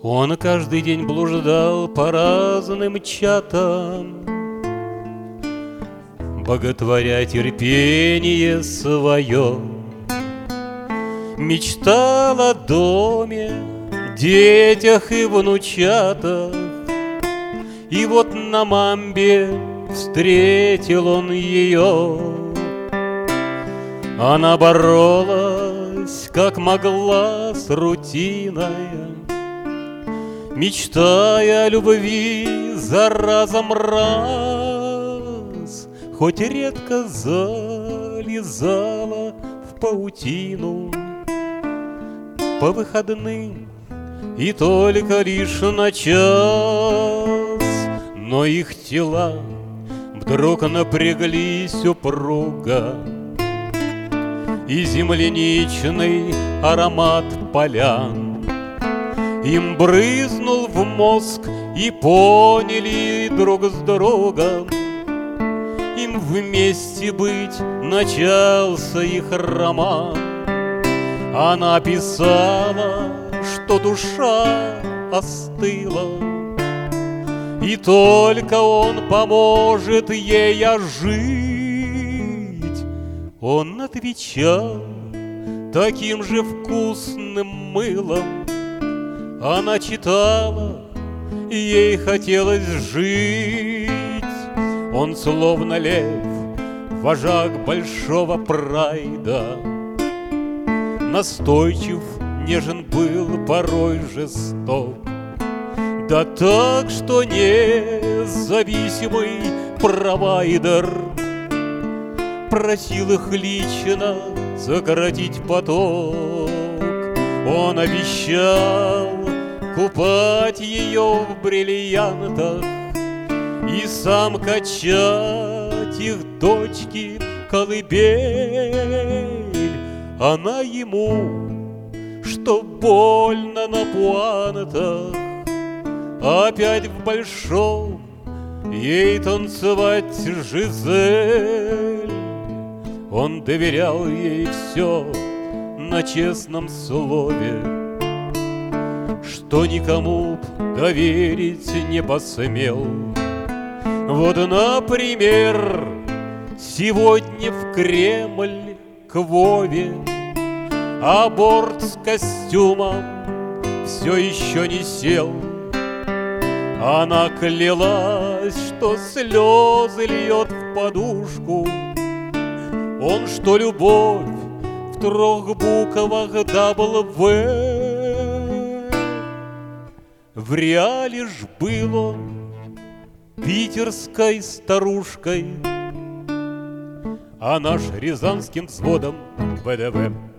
Он каждый день блуждал по разным чатам, боготворя терпение свое. Мечтал о доме, детях и внучатах, и вот на мамбе встретил он ее. Она боролась, как могла, с рутиной, мечтая о любви за разом раз, хоть редко залезала в паутину по выходным и только лишь на час. Но их тела вдруг напряглись упруго, и земляничный аромат полян им брызнул в мозг, и поняли друг с другом, им вместе быть начался их роман. Она писала, что душа остыла, и только он поможет ей ожить. Он отвечал таким же вкусным мылом. Она читала, ей хотелось жить. Он словно лев, вожак большого прайда, настойчив, нежен был, порой жесток. Да так, что независимый провайдер просил их лично сократить поток. Он обещал купать ее в бриллиантах и сам качать их дочки колыбель. Она ему, что больно на пуантах, опять в большом ей танцевать Жизель. Он доверял ей все на честном слове, что никому доверить не посмел. Вот, например, сегодня в Кремль к Вове, а борт с костюмом все еще не сел. Она клялась, что слезы льет в подушку. Он, что любовь в 3 буквах W. В реале ж был он питерской старушкой, а наш рязанским взводом ВДВ.